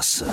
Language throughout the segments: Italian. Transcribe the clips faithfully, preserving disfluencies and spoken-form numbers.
Plus.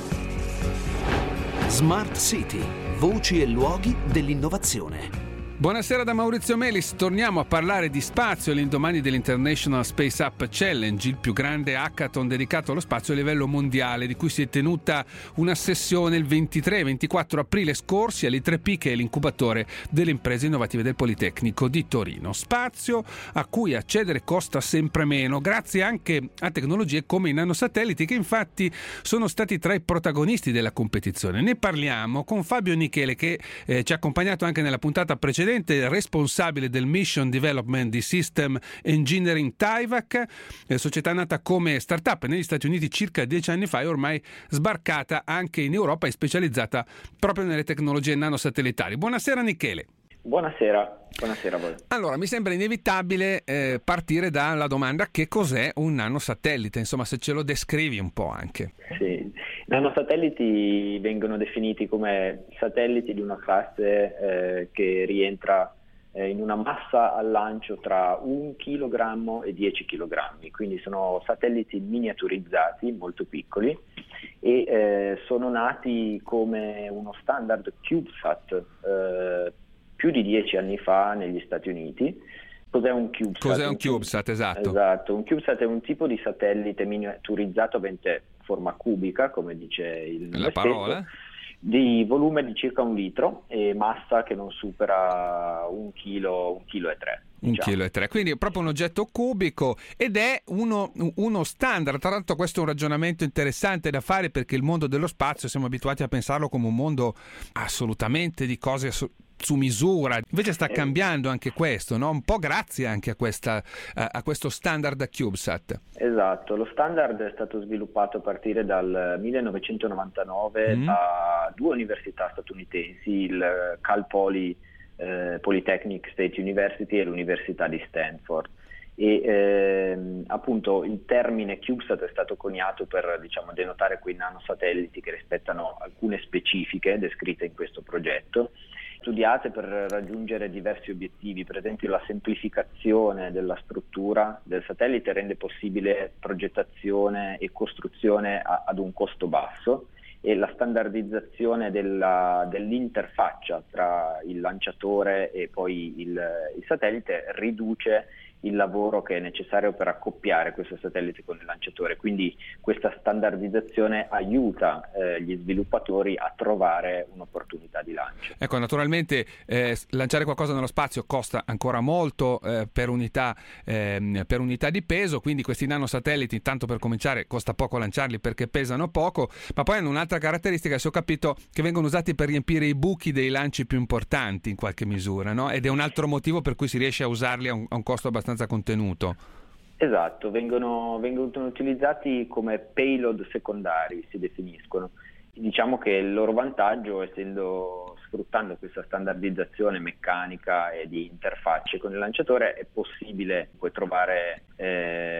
Smart City, voci e luoghi dell'innovazione. Buonasera da Maurizio Melis, torniamo a parlare di spazio all'indomani dell'International Space Up Challenge, il più grande hackathon dedicato allo spazio a livello mondiale, di cui si è tenuta una sessione il ventitré e ventiquattro aprile scorsi all'I tre P, che è l'incubatore delle imprese innovative del Politecnico di Torino. Spazio a cui accedere costa sempre meno, grazie anche a tecnologie come i nanosatelliti, che infatti sono stati tra i protagonisti della competizione. Ne parliamo con Fabio Nichele, che eh, ci ha accompagnato anche nella puntata precedente, responsabile del Mission Development di System Engineering Tyvak, eh, società nata come startup negli Stati Uniti circa dieci anni fa e ormai sbarcata anche in Europa e specializzata proprio nelle tecnologie nanosatellitari. Buonasera Nichele. Buonasera, buonasera a voi. Allora, mi sembra inevitabile eh, partire dalla domanda: che cos'è un nanosatellite? Insomma, se ce lo descrivi un po' anche. Sì, nanosatelliti vengono definiti come satelliti di una classe eh, che rientra eh, in una massa al lancio tra un chilogrammo e dieci chilogrammi, quindi sono satelliti miniaturizzati, molto piccoli, e eh, sono nati come uno standard CubeSat eh, più di dieci anni fa negli Stati Uniti. Cos'è un CubeSat? Cos'è un CubeSat, esatto. Esatto, un CubeSat è un tipo di satellite miniaturizzato, avente forma cubica, come dice il nome la parola, stesso, di volume di circa un litro e massa che non supera un chilo, un chilo e tre. Un diciamo. chilo e tre, quindi è proprio un oggetto cubico ed è uno, uno standard. Tra l'altro questo è un ragionamento interessante da fare, perché il mondo dello spazio siamo abituati a pensarlo come un mondo assolutamente di cose su, su misura, invece sta cambiando anche questo, no? Un po' grazie anche a, questa, a, a questo standard CubeSat. Esatto, lo standard è stato sviluppato a partire dal millenovecentonovantanove mm. da due università statunitensi, il Cal Poly Eh, Polytechnic State University e l'Università di Stanford, e ehm, appunto il termine CubeSat è stato coniato per, diciamo, denotare quei nanosatelliti che rispettano alcune specifiche descritte in questo progetto, studiate per raggiungere diversi obiettivi. Per esempio, la semplificazione della struttura del satellite rende possibile progettazione e costruzione a, ad un costo basso, e la standardizzazione della, dell'interfaccia tra il lanciatore e poi il, il satellite riduce il lavoro che è necessario per accoppiare questo satellite con il lanciatore. Quindi questa standardizzazione aiuta eh, gli sviluppatori a trovare un'opportunità di lancio. Ecco, naturalmente eh, lanciare qualcosa nello spazio costa ancora molto eh, per unità eh, per unità di peso, quindi questi nanosatelliti, tanto per cominciare, costa poco lanciarli perché pesano poco, ma poi hanno un'altra caratteristica, se ho capito, che vengono usati per riempire i buchi dei lanci più importanti in qualche misura, no? Ed è un altro motivo per cui si riesce a usarli a un, a un costo abbastanza contenuto. Esatto, vengono, vengono utilizzati come payload secondari, si definiscono. Diciamo che il loro vantaggio, essendo sfruttando questa standardizzazione meccanica e di interfacce con il lanciatore, è possibile poi trovare eh,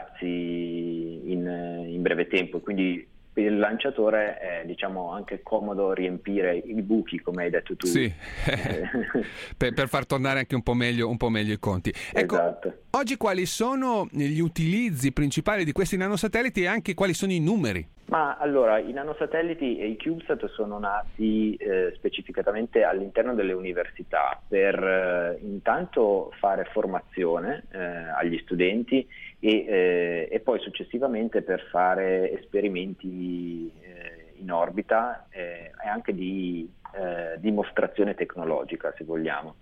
rimpiazzi in, in breve tempo, quindi per il lanciatore è, diciamo, anche comodo riempire i buchi, come hai detto tu. Sì, per, per far tornare anche un po' meglio, un po' meglio i conti. Ecco, esatto. Oggi quali sono gli utilizzi principali di questi nanosatelliti e anche quali sono i numeri? Ma allora, i nanosatelliti e i CubeSat sono nati eh, specificatamente all'interno delle università per eh, intanto fare formazione eh, agli studenti e, eh, e poi successivamente per fare esperimenti eh, in orbita eh, e anche di eh, dimostrazione tecnologica, se vogliamo.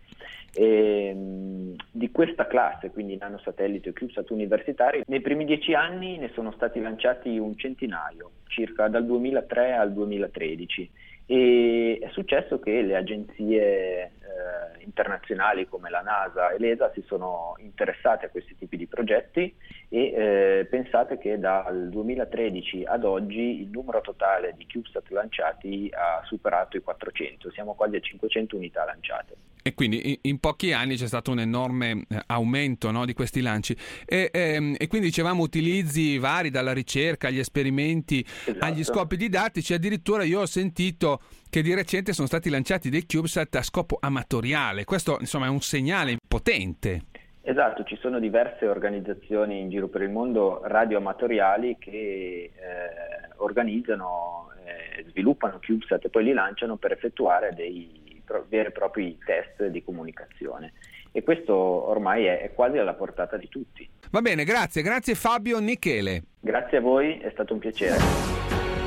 E, mh, di questa classe, quindi nanosatelliti o CubeSat universitari, nei primi dieci anni ne sono stati lanciati un centinaio, circa dal duemilatré al duemilatredici, e è successo che le agenzie eh, internazionali come la NASA e l'E S A si sono interessate a questi tipi di progetti e eh, pensate che dal duemilatredici ad oggi il numero totale di CubeSat lanciati ha superato i quattrocento, siamo quasi a cinquecento unità lanciate. E quindi in pochi anni c'è stato un enorme aumento, no, di questi lanci e, e, e quindi dicevamo utilizzi vari, dalla ricerca agli esperimenti, esatto, agli scopi didattici. Addirittura io ho sentito che di recente sono stati lanciati dei CubeSat a scopo amatoriale. Questo, insomma, è un segnale potente. Esatto, ci sono diverse organizzazioni in giro per il mondo radioamatoriali che eh, organizzano, eh, sviluppano CubeSat e poi li lanciano per effettuare dei pro- veri e propri test di comunicazione. E questo ormai è, è quasi alla portata di tutti. Va bene, grazie, grazie Fabio Nichele. Grazie a voi, è stato un piacere.